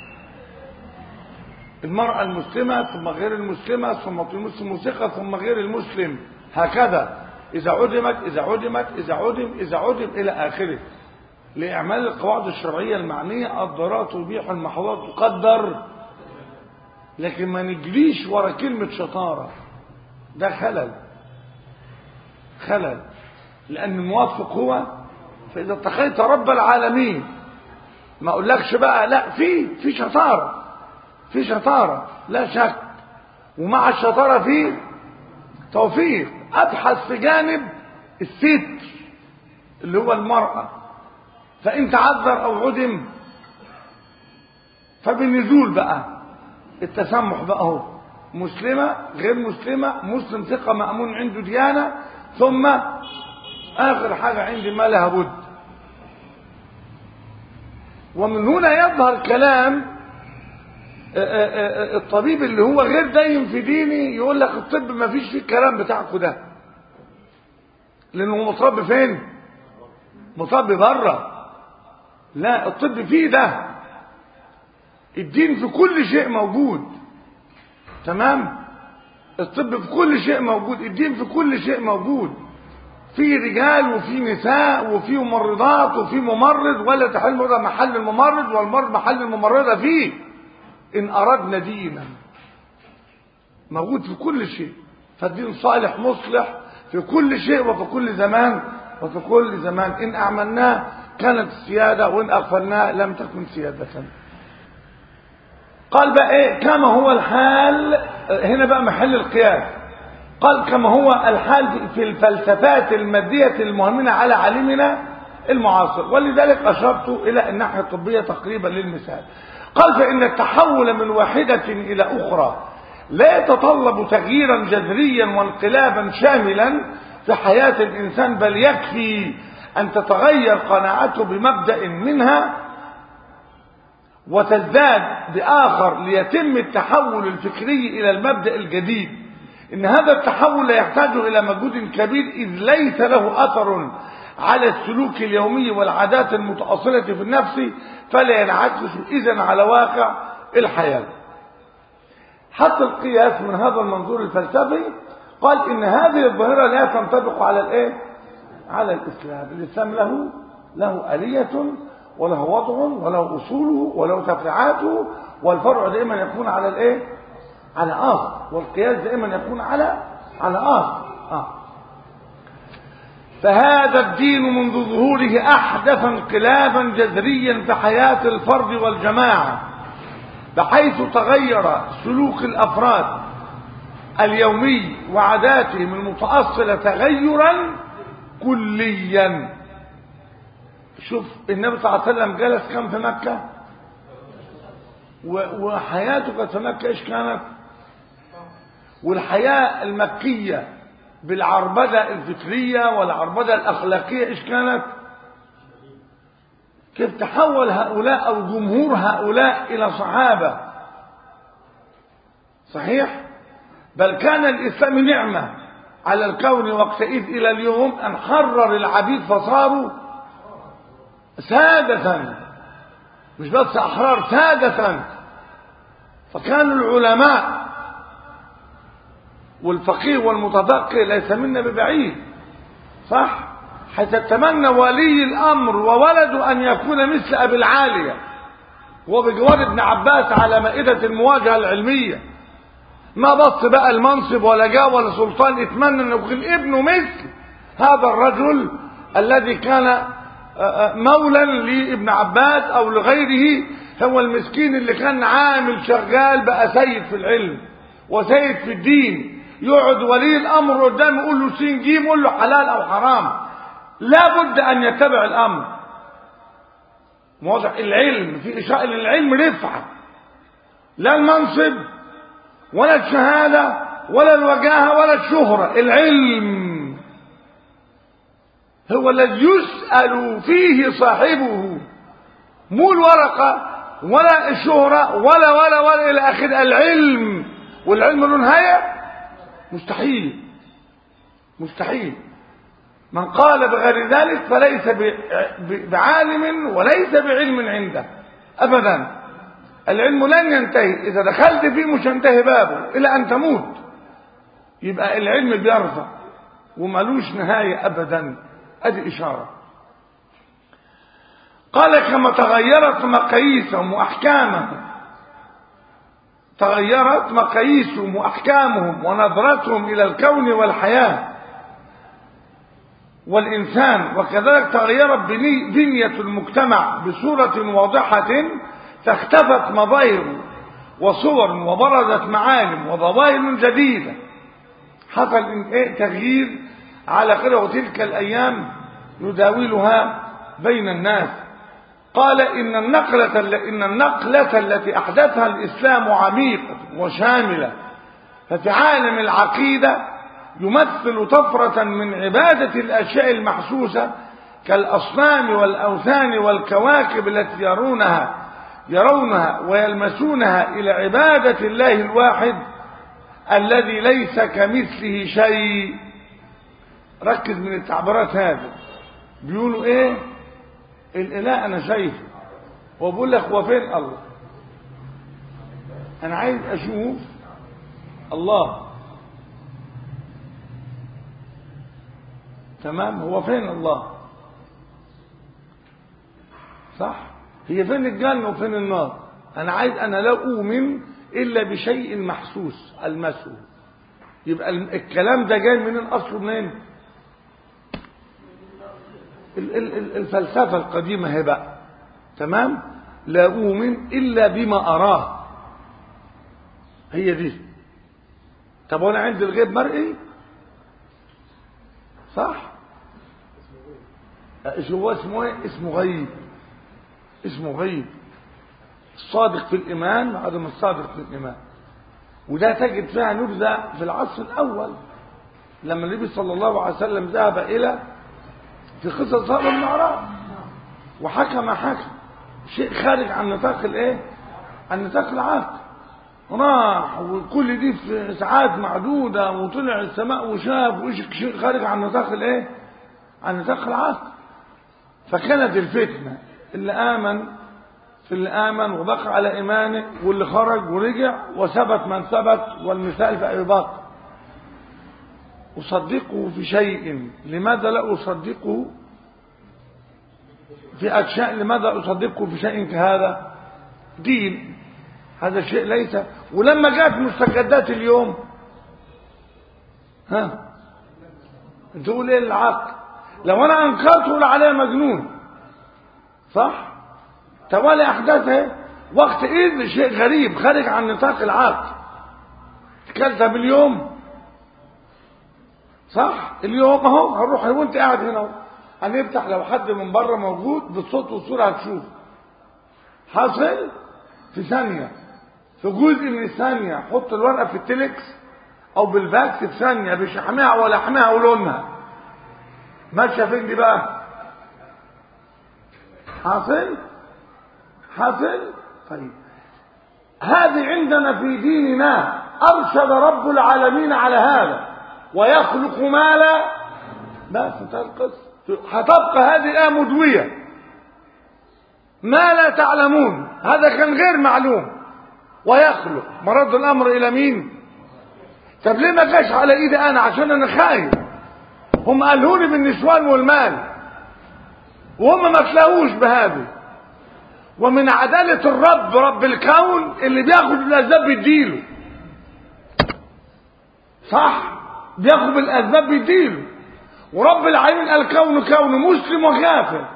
S1: المرأة المسلمة ثم غير المسلمة ثم المسلم ثقة ثم غير المسلم هكذا إذا عدمت إذا عدمت إذا عدم إذا عدم إلى آخره لإعمال القواعد الشرعية المعنية. الضرورات تبيح المحظورات تقدر. لكن ما نجريش ورا كلمة شطارة ده خلل خلل لأن الموفق هو. فإذا اتقيت رب العالمين ما أقولكش بقى لا في في شطارة في شطارة لا شك. ومع الشطارة في توفيق. أبحث في جانب الستر اللي هو المرأة فإن تعذر أو عدم فبالنزول بقى التسمح بقى هو مسلمة غير مسلمة مسلم ثقة مأمون عنده ديانة ثم آخر حاجة عندي ما لها بد. ومن هنا يظهر كلام الطبيب اللي هو غير دايم في ديني يقول لك الطب ما فيش فيه الكلام بتاعكم ده لأنه متربي فين؟ متربي بره. لا الطب فيه ده. الدين في كل شيء موجود تمام. الطب في كل شيء موجود الدين في كل شيء موجود. في رجال وفي نساء وفي ممرضات وفي ممرض ولا تحل مرضى محل الممرض والمرض محل الممرضة فيه إن أردنا دينا موجود في كل شيء. فالدين صالح مصلح في كل شيء وفي كل زمان وفي كل زمان. إن أعملناه كانت السيادة وإن أغفلناه لم تكن سيادة. قال بقى إيه كما هو الحال. هنا بقى محل القياس. قال كما هو الحال في الفلسفات المادية المهيمنة على عالمنا المعاصر. ولذلك أشرت إلى الناحية الطبية تقريبا للمثال. قال فإن التحول من واحدة إلى أخرى لا يتطلب تغييرا جذريا وانقلابا شاملا في حياة الإنسان بل يكفي أن تتغير قناعته بمبدأ منها وتزداد بآخر ليتم التحول الفكري إلى المبدأ الجديد. إن هذا التحول لا يحتاج إلى مجهود كبير إذ ليس له أثر على السلوك اليومي والعادات المتأصلة في النفس فلا ينعكس إذن على واقع الحياة. حتى القياس من هذا المنظور الفلسفي قال إن هذه الظاهرة لا تنطبق على الإيه؟ على الإسلام. الإسلام له له آلية وله وضع وله أصوله وله تفريعاته والفرع دائما يكون على الإيه؟ على أصل. والقياس دائما يكون على على أصل. آه. فهذا الدين منذ ظهوره أحدث انقلابا جذريا في حياة الفرد والجماعة بحيث تغير سلوك الأفراد اليومي وعاداتهم المتأصلة تغيرا كليا. شوف النبي صلى الله عليه وسلم جلس كم في مكة وحياته كانت في مكة ايش كانت؟ والحياة المكية بالعربدة الفكرية والعربدة الأخلاقية ايش كانت؟ كيف تحول هؤلاء أو جمهور هؤلاء إلى صحابة صحيح؟ بل كان الإسلام نعمة على الكون وقتئذ إلى اليوم أن حرر العبيد فصاروا سادة مش بس أحرار سادة. فكانوا العلماء والفقيه والمتفقه ليس منا ببعيد صح؟ حيث تمنى ولي الأمر وولده أن يكون مثل أبي العالية وبجوار ابن عباس على مائدة المواجهة العلمية، ما بص بقى المنصب ولا جاه ولا سلطان، اتمنى انه يكون ابنه مثل هذا الرجل الذي كان مولا لابن عباس او لغيره، هو المسكين اللي كان عامل شغال بقى سيد في العلم وسيد في الدين، يقعد ولي الامر قدامه يقول له سين جيم، يقول له حلال او حرام، لا بد ان يتبع الامر. واضح؟ العلم في اشاره للعلم رفعه، لا المنصب ولا الشهاده ولا الوجاهه ولا الشهره، العلم هو الذي يسأل فيه صاحبه، مو الورقة ولا الشهرة ولا ولا ولا إلى آخر، العلم. والعلم له نهاية؟ مستحيل مستحيل. من قال بغير ذلك فليس بعالم وليس بعلم عنده أبدا. العلم لن ينتهي، إذا دخلت فيه مش ينتهي بابه إلى أن تموت. يبقى العلم بيرفع وملوش نهاية أبدا. ادي اشاره. قال كما تغيرت مقاييسهم واحكامهم، تغيرت مقاييسهم واحكامهم ونظرتهم الى الكون والحياه والانسان، وكذلك تغيرت بنيه المجتمع بصوره واضحه، فاختفت مظاهر وصور وبرزت معالم وظواهر جديده. حصل ايه؟ تغيير على كده. وتلك الأيام نداولها بين الناس. قال إن النقلة, إن النقلة التي أحدثها الإسلام عميقة وشاملة، ففي عالم العقيدة يمثل طفرة من عبادة الأشياء المحسوسة كالأصنام والأوثان والكواكب التي يرونها يرونها ويلمسونها إلى عبادة الله الواحد الذي ليس كمثله شيء. ركز من التعبيرات هذه. بيقولوا ايه؟ الاله انا شايفه، وبقول لك هو فين الله؟ انا عايز اشوف الله. تمام؟ هو فين الله؟ صح؟ هي فين الجنه وفين النار؟ انا عايز، انا لا اؤمن الا بشيء محسوس المسه. يبقى الكلام ده جاي من الاصل منين؟ الفلسفة القديمة هي بقى. تمام؟ لا أؤمن إلا بما أراه، هي دي. طب وأنا عندي الغيب مرئي؟ صح؟ إيش هو اسمه إيه؟ اسمه غيب. اسمه غيب. الصادق في الإيمان عدم الصادق في الإيمان. وده تجد فيها نبذة في العصر الأول لما النبي صلى الله عليه وسلم ذهب إلى في قصة صلى المعراج وحكى ما حكى شيء خارج عن نطاق الايه؟ عن نطاق العقل. راح وكل دي في ساعات معدودة وطلع السماء وشاف وإيش شيء خارج عن نطاق الايه؟ عن نطاق العقل. فكانت الفتنة اللي آمن في اللي آمن وبقى على إيمانه، واللي خرج ورجع وثبت من ثبت. والمثال في أبي بكر، أصدقه في شيء لماذا لا أصدقه في أشياء؟ لماذا أصدقه في شيء كهذا؟ دين، هذا الشيء ليس. ولما جاءت مستجدات اليوم، ها تقول ايه؟ العقل. لو انا انكرته لعليه مجنون. صح؟ توالي احداثها وقت اذ شيء غريب خارج عن نطاق العقل. تكلتها باليوم. صح؟ اليوم اهو هنروح وانت قاعد هنا هنفتح، لو حد من بره موجود بالصوت والصوره هتشوف. حاصل في ثانيه، في جزء من الثانيه. حط الورقه في التليكس او بالفاكس في ثانيه بشحمها ولحمها ولونها. ماشيه فين دي بقى؟ حاصل؟ حاصل؟ طيب هذه عندنا في ديننا ارشد رب العالمين على هذا، ويخلق ما لا. بس انتهى القصه. هتبقى هذه الآية مدوية، ما لا تعلمون. هذا كان غير معلوم. ويخلق، مرد الأمر إلى مين؟ طب ليه ما جاش على إيدي أنا؟ عشان أنا خايف. هم قالوني بالنسوان والمال، وهم ما تلاقوش بهذه. ومن عدالة الرب رب الكون اللي بياخد الأسباب بيديله. صح؟ بياخد بالأسباب بيديله. ورب العالمين الكون كون مسلم وكافر.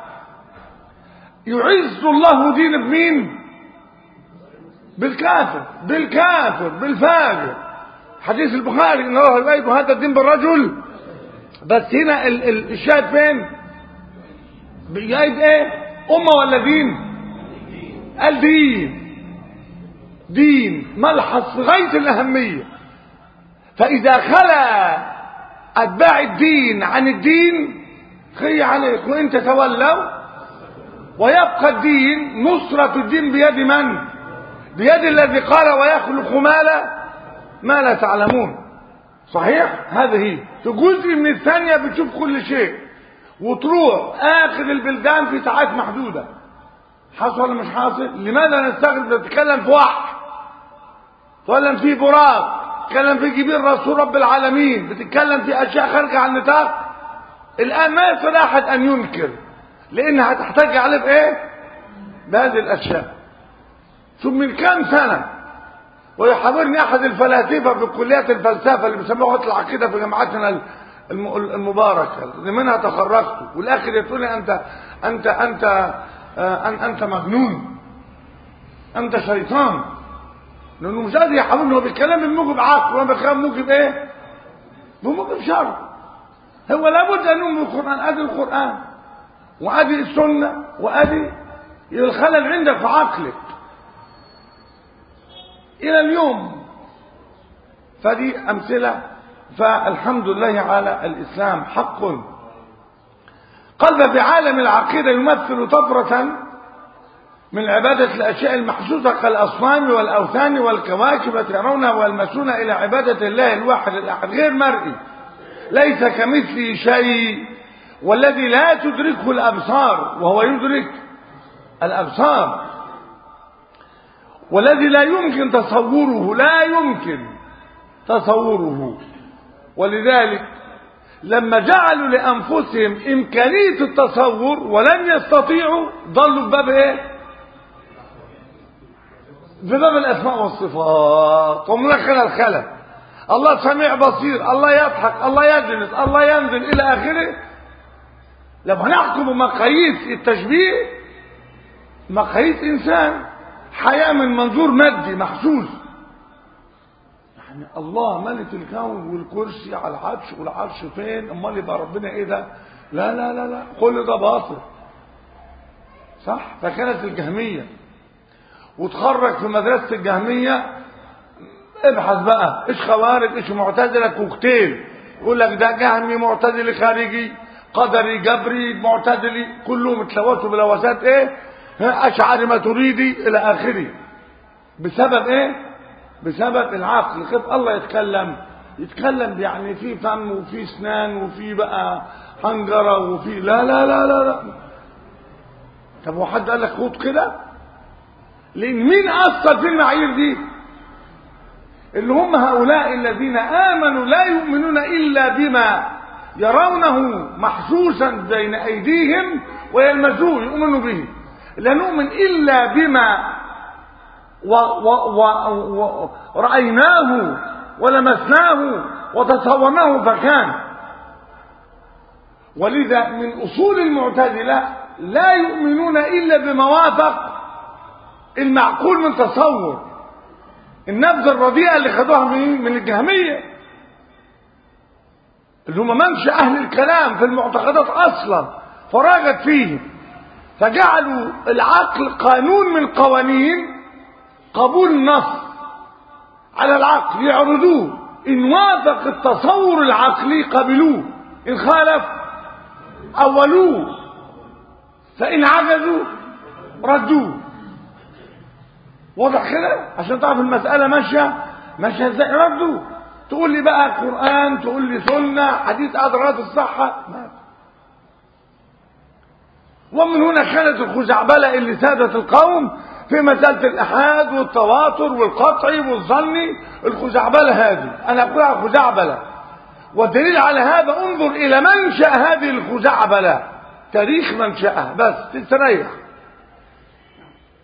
S1: يعز الله دين بمين؟ بالكافر، بالكافر، بالفاجر. حديث البخاري ان الله يبيد هذا الدين بالرجل. بس هنا ال ال الشاهد فين؟ بيأيد ايه؟ امه ولا دين؟ قال دين. دين ملحظ في غايه الاهميه. فاذا خلى اتباع الدين عن الدين خي عليك وانت تولوا، ويبقى الدين نصرة الدين بيد من؟ بيد الذي قال ويخلق ما لا ما لا تعلمون. صحيح؟ هذه في جزء من الثانية بتشوف كل شيء وتروح آخر البلدان في ساعات محدودة. حصل ولا مش حاصل؟ لماذا نستغرب نتكلم في وحي، تتكلم في براق، تتكلم في جبين رسول رب العالمين، بتتكلم في أشياء خارجة عن النطاق. الآن ما يستطيع أحد أن ينكر، لأنها هتحتاج عليه بإيه؟ بهذه الأشياء. ثم من كام سنة ويحاورني أحد الفلاسفة في كليات الفلسفة اللي بيسموها العقيدة في جامعتنا المباركة اللي منها تخرجت، والآخر يقول لي أنت أنت أنت آه أنت مجنون، أنت شيطان، لأنه مش قادر يحاورني. هو بيتكلم بموجب عقل وأنا بتكلم بموجب إيه؟ بموجب شرع. هو لابد أن يؤمن بالقرآن. أدي القرآن وأدي السنة وأدي الخلل عندك في عقلك إلى اليوم. فدي أمثلة. فالحمد لله على الإسلام حق. قلب بعالم العقيدة يمثل طفرة من عبادة الأشياء المحسوسة كالأصنام والأوثان والكواكب ترونها والمسون إلى عبادة الله الواحد الأحد غير مرئي ليس كمثله شيء، والذي لا تدركه الأبصار وهو يدرك الأبصار، والذي لا يمكن تصوره لا يمكن تصوره. ولذلك لما جعلوا لأنفسهم إمكانية التصور ولم يستطيعوا ضلوا بباب إيه؟ بباب الأسماء والصفات ومدخل الخلل. الله سميع بصير، الله يضحك، الله يجلس، الله ينزل إلى آخره. لما نحكم مقاييس التشبيه مقاييس إنسان حياة من منظور مادي محسوس، يعني الله ملك الكون والكرسي على العرش والعرش فين؟ امال يبقى ربنا ايه ده؟ لا لا لا لا، كل ده باطل. صح؟ فكانت الجهمية وتخرج في مدرسة الجهمية. ابحث بقى ايش خوارج ايش معتزلة كوكتيل. يقول لك ده جهمي معتزلي خارجي قدري جبري معتزلي كلهم اتلوثوا بلوثات ايه؟ اشعري ما تريدي الى اخره. بسبب ايه؟ بسبب العقل. كيف الله يتكلم؟ يتكلم يعني في فم وفي اسنان وفي بقى حنجره وفي لا لا لا لا لا. طب هو حد قال لك خد كده؟ لان مين اثر في المعايير دي؟ اللي هم هؤلاء الذين امنوا لا يؤمنون الا بما يرونه محسوسا بين ايديهم ويلمسوه يؤمنوا به. لا نؤمن الا بما ورأيناه ولمسناه وتصورناه فكان. ولذا من أصول المعتزلة لا يؤمنون إلا بما وافق المعقول من تصور. النبذة الرديئة اللي خدوها من من الجهمية اللي هم منشأ أهل الكلام في المعتقدات أصلا فراغت فيه، فجعلوا العقل قانون من قوانين قبول النص على العقل يعرضوه. إن وافق التصور العقلي قبلوه، إن خالف أولوه، فإن عجزوا ردوه. واضح كده؟ عشان تعرف المسألة ماشية ماشية ازاي. ردوه. تقول لي بقى قرآن، تقول لي سنة، حديث أدرات الصحة، ما. ومن هنا كانت الخزعبلة اللي سادت القوم في مسألة الإحاد والتواتر والقطعي والظني. الخزعبلة هذه أنا أقولها خزعبلة، والدليل على هذا انظر إلى منشأ هذه الخزعبلة، تاريخ منشأها بس تستريح.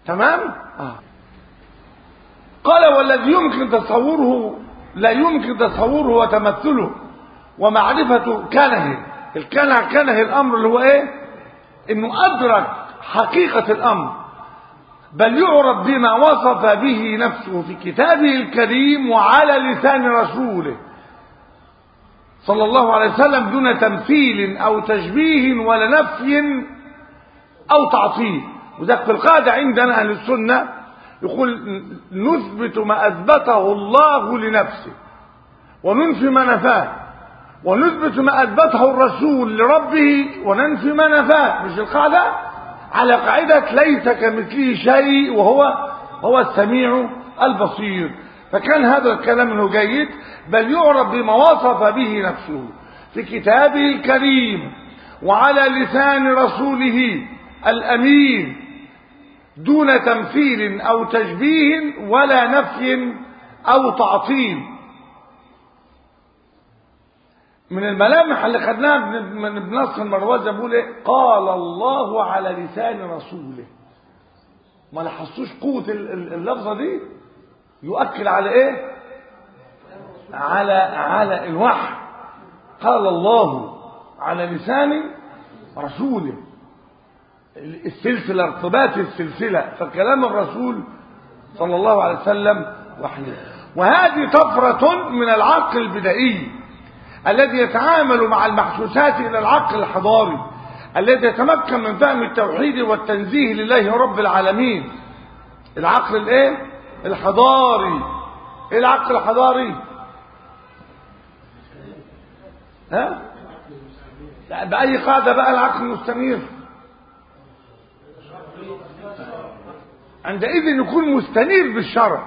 S1: تمام. آه. قال والذي يمكن تصوره لا يمكن تصوره وتمثله ومعرفة كنه. الكنه كنه الامر اللي هو ايه؟ انه ادرك حقيقة الامر، بل يعرف بما وصف به نفسه في كتابه الكريم وعلى لسان رسوله صلى الله عليه وسلم دون تمثيل او تشبيه ولا نفي او تعطيل. وذلك في القاعدة عندنا اهل السنة يقول نثبت ما اثبته الله لنفسه وننفي ما نفاه، ونثبت ما اثبته الرسول لربه وننفي ما نفاه. مش القاعدة على قاعدة ليس كمثله شيء وهو هو السميع البصير. فكان هذا الكلام انه جيد، بل يعرف بما وصف به نفسه في كتابه الكريم وعلى لسان رسوله الامين دون تمثيل او تشبيه ولا نفي او تعطيل. من الملامح اللي خدناها من ابن نصر المروزي بيقول ايه؟ قال الله على لسان رسوله. ما لاحظتوش قوة اللفظة دي؟ يؤكد على ايه؟ على على الوحي. قال الله على لسان رسوله، السلسلة ارتباط السلسلة، فكلام الرسول صلى الله عليه وسلم وحي. وهذه طفرة من العقل البدائي الذي يتعامل مع المحسوسات إلى العقل الحضاري الذي يتمكن من فهم التوحيد والتنزيه لله رب العالمين. العقل الايه؟ الحضاري. ايه العقل الحضاري؟ ها؟ بأي قاعدة بقى العقل المستنير؟ عندئذ يكون مستنير بالشرع،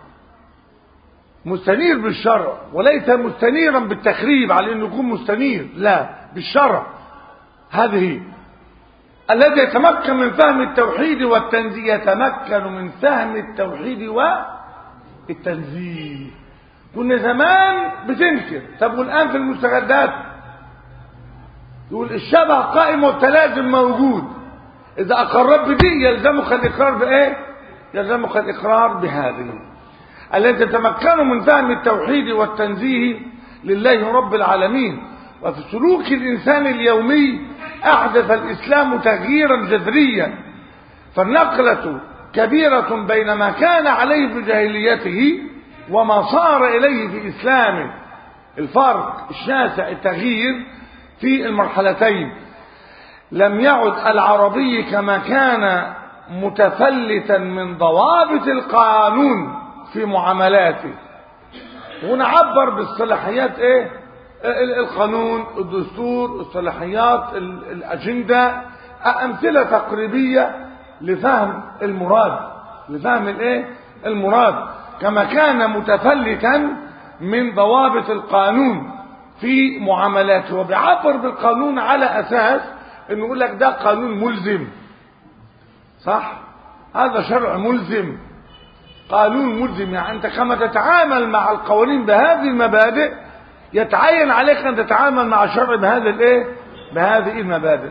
S1: مستنير بالشرع، وليس مستنيرا بالتخريب على انه يكون مستنير، لا، بالشرع. هذه الذي يتمكن من فهم التوحيد والتنزيه، يتمكن من فهم التوحيد والتنزيه. كنا زمان بتنكر، طب والان في المستجدات يقول الشبه قائم والتلازم موجود، اذا اقرت بدي يلزمك الاقرار بايه؟ يلزمك الاقرار بهذه. الذي يتمكن من فهم التوحيد والتنزيه لله رب العالمين. وفي سلوك الإنسان اليومي أحدث الإسلام تغييرا جذريا، فالنقلة كبيرة بين ما كان عليه في جاهليته وما صار إليه في إسلامه. الفرق الشاسع، التغيير في المرحلتين. لم يعد العربي كما كان متفلتا من ضوابط القانون في معاملاته. ونعبر بالصلاحيات ايه؟ القانون، الدستور، الصلاحيات، الاجنده، امثله تقريبيه لفهم المراد، لفهم الايه؟ المراد. كما كان متفلتا من ضوابط القانون في معاملاته، وبيعبر بالقانون على اساس انه يقول لك ده قانون ملزم، صح؟ هذا شرع ملزم، قانون ملزم. يعني انت كما تتعامل مع القوانين بهذه المبادئ يتعين عليك ان تتعامل مع الشرع بهذا الايه؟ بهذه المبادئ.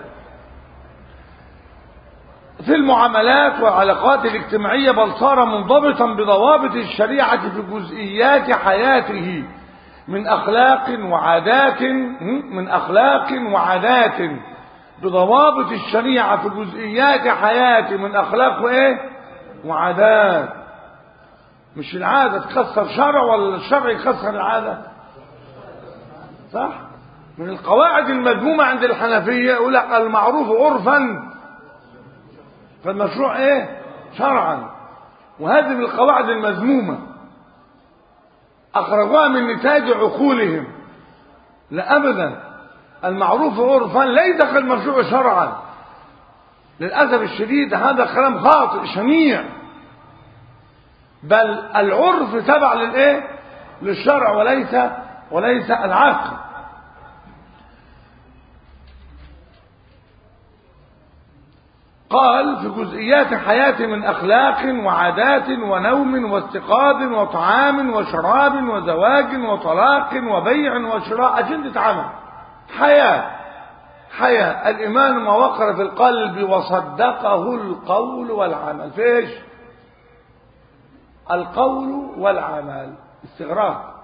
S1: في المعاملات والعلاقات الاجتماعيه بل صار منضبطا بضوابط الشريعه في جزئيات حياته من اخلاق وعادات، من اخلاق وعادات بضوابط الشريعه في جزئيات حياته من اخلاق وايه؟ وعادات. مش العادة تكسر شرع ولا الشرع يكسر العادة، صح؟ من القواعد المذمومة عند الحنفية يقول لك المعروف عرفا فالمشروع ايه؟ شرعا. وهذه من القواعد المذمومة اخرجوها من نتاج عقولهم. لا ابدا، المعروف عرفا ليس كالمشروع شرعا. للأسف الشديد هذا كلام خاطئ شنيع، بل العرف تبع للايه؟ للشرع وليس وليس العقل. قال في جزئيات حياته من اخلاق وعادات ونوم واستيقاظ وطعام وشراب وزواج وطلاق وبيع وشراء، اجنده عمل، حياه حياة. الإيمان ما وقر في القلب وصدقه القول والعمل. في إيش؟ القول والعمل. استغراق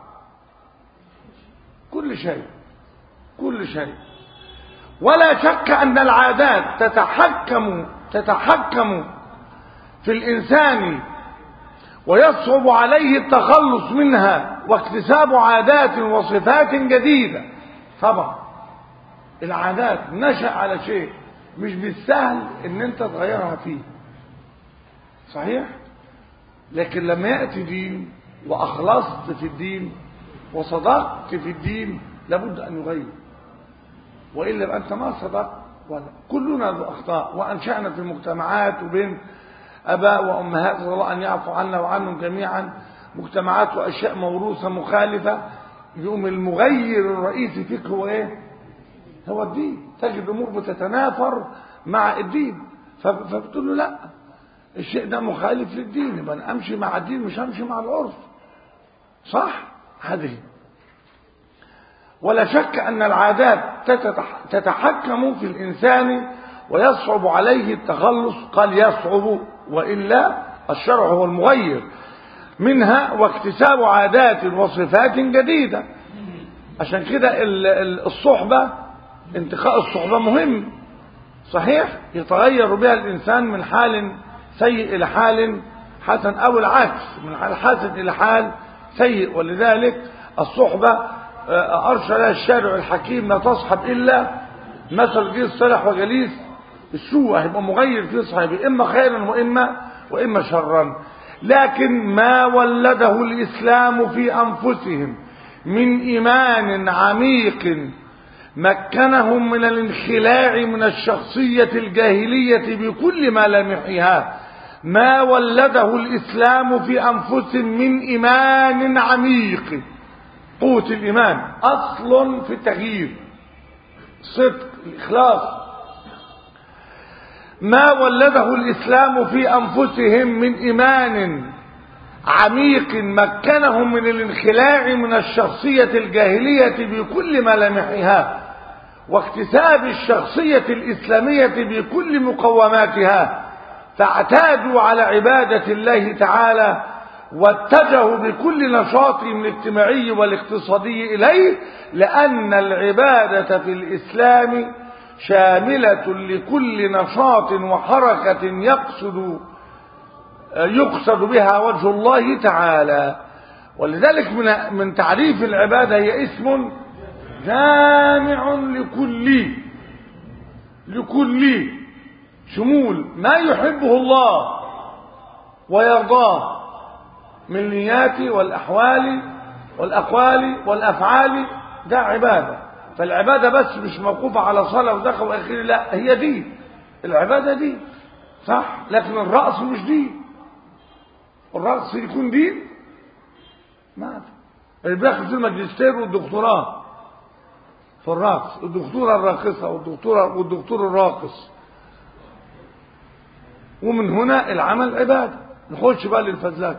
S1: كل شيء كل شيء. ولا شك أن العادات تتحكم تتحكم في الإنسان ويصعب عليه التخلص منها واكتساب عادات وصفات جديدة. طبعا العادات نشأ على شيء مش بالسهل ان انت تغيرها فيه، صحيح؟ لكن لما يأتي دين وأخلصت في الدين وصدقت في الدين لابد أن يغير، وإلا يبقى أنت ما صدقت. ولا كلنا ذو أخطاء، وأنشأنا في المجتمعات وبين أباء وأمهات، نسأل الله أن يعفو عنا وعنهم جميعا، مجتمعات وأشياء موروثة مخالفة. يوم المغير الرئيسي فيك هو إيه؟ هو الدين. تجد الأمور بتتنافر مع الدين، فبتقول له لا، الشيء ده مخالف للدين، يبقى أنا أمشي مع الدين مش أمشي مع العرف، صح؟ هذه. ولا شك أن العادات تتحكم في الإنسان ويصعب عليه التخلص. قال يصعب، وإلا الشرع هو المغير منها واكتساب عادات وصفات جديدة. عشان كده الصحبة، انتقاء الصحبة مهم، صحيح؟ يتغير بها الإنسان من حال سيء إلى حال حسن، أو العكس، من حال حسن إلى حال سيء. ولذلك الصحبة أرشد لها الشارع الحكيم: لا تصحب إلا مثل جليس صالح وجليس السوء. هيبقى مغير في صاحبه، إما خيرا وإما وإما شرا. لكن ما ولده الإسلام في أنفسهم من إيمان عميق مكنهم من الانخلاع من الشخصية الجاهلية بكل ملامحها، ما ولده الإسلام في أنفسهم من إيمان عميق. قوة الإيمان أصل في التغيير، صدق، الإخلاص. ما ولده الإسلام في أنفسهم من إيمان عميق مكنهم من الانخلاع من الشخصية الجاهلية بكل ملامحها واكتساب الشخصية الإسلامية بكل مقوماتها، فاعتادوا على عبادة الله تعالى واتجهوا بكل نشاطهم الاجتماعي والاقتصادي إليه، لأن العبادة في الإسلام شاملة لكل نشاط وحركة يقصد يقصد بها وجه الله تعالى. ولذلك من من تعريف العبادة هي اسم جامع لكل لكل شمول ما يحبه الله ويرضاه من النيات والأحوال والأقوال والأفعال، ده عبادة. فالعبادة بس مش موقوفة على صلاة ودخل وآخره، لا، هي دي العبادة دي، صح؟ لكن الرأس مش دي. الرأس يكون دين؟ ما في. اللي بياخد في الماجستير والدكتوراه في الرأس، الدكتورة الراقصة والدكتورة والدكتور الراقص. ومن هنا العمل عبادة. نخش بقى للفزلات.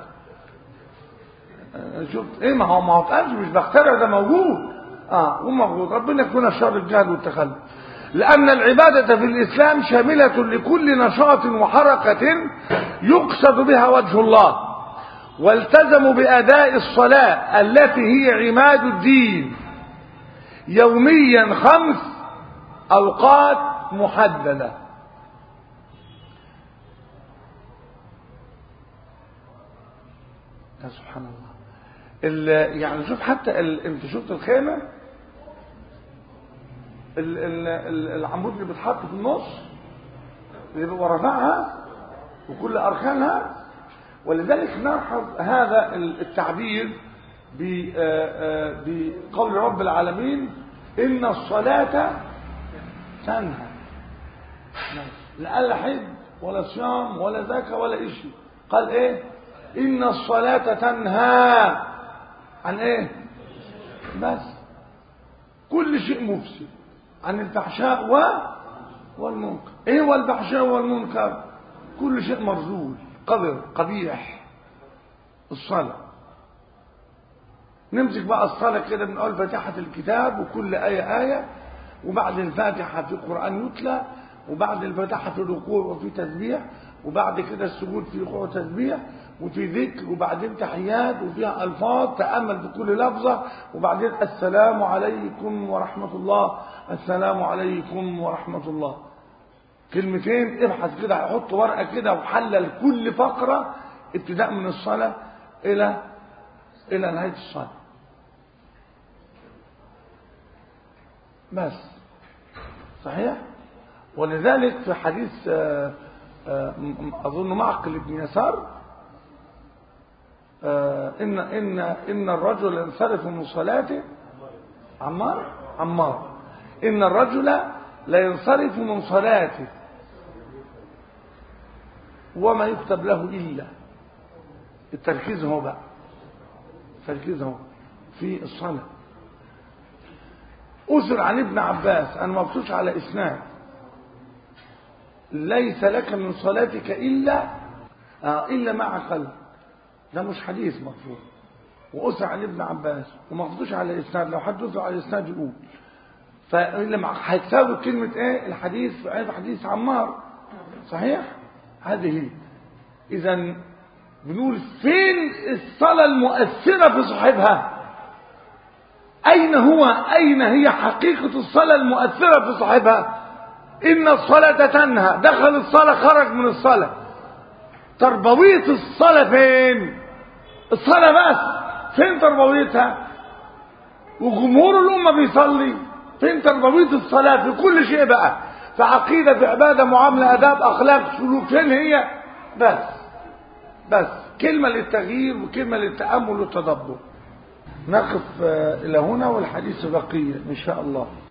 S1: شفت ايه؟ ما هو ما هو قالش مش بخترع، ده موجود. اه وموجود. ربنا يكون شر الجهل والتخلف. لأن العبادة في الإسلام شاملة لكل نشاط وحركة يقصد بها وجه الله، والتزموا بأداء الصلاة التي هي عماد الدين يوميا خمس أوقات محددة. يا سبحان الله. يعني شوف حتى ال... انت شفت الخيمة ال... ال... العمود اللي بتحط في النص اللي بيبقى رفعها وكل أركانها. ولذلك نلاحظ هذا التعبير بقول رب العالمين: إن الصلاة تنهى. لا قال حج ولا صيام ولا زكاة ولا إشي، قال إيه؟ إن الصلاة تنهى عن إيه؟ بس كل شيء مفسد، عن الفحشاء و والمنكر. إيه هو الفحشاء والمنكر؟ كل شيء مرذول قذر قبيح. الصلاة نمسك بقى الصلاة كده من أول فتحة الكتاب وكل آية آية وبعد الفاتحة في قرآن يتلى، وبعد الفاتحة في ركوع وفي تسبيح، وبعد كده السجود في ركوع وتسبيح، وفي ذكر، وبعدين تحيات وفيها ألفاظ تأمل في كل لفظة، وبعدين السلام عليكم ورحمة الله، السلام عليكم ورحمة الله. كلمتين ابحث كده، هحط ورقة كده وحلل كل فقرة ابتداء من الصلاة إلى إلى نهاية الصلاة. بس صحيح. ولذلك في حديث أظن معقل بن يسار إن إن إن الرجل ينصرف من صلاته عمار عمار إن الرجل لا ينصرف من صلاته وما يكتب له إلا. التركيز هو بقى التركيز هو في الصلاة. أثر عن ابن عباس أن مبسوط على إسناد ليس لك من صلاتك إلا آه إلا مع قلب. ده مش حديث مفروض. وأثر عن ابن عباس ومفضوش على إسناد، لو حد أثر على إسناد يقول فلما هيكتبوا كلمة إيه الحديث في حديث عمار صحيح. هذه إذا بنقول فين الصلاة المؤثرة في صاحبها؟ أين هو أين هي حقيقة الصلاة المؤثرة في صاحبها؟ إن الصلاة تنهى، دخل الصلاة خرج من الصلاة. تربوية الصلاة فين؟ الصلاة بس فين تربويتها؟ وجمهور الأمة بيصلي فين تربوية الصلاة في كل شيء بقى، في عقيدة، في عبادة، معاملة، آداب، أخلاق، سلوك، فين هي؟ بس بس كلمة للتغيير وكلمة للتأمل والتدبر. نقف إلى هنا والحديث بقية إن شاء الله.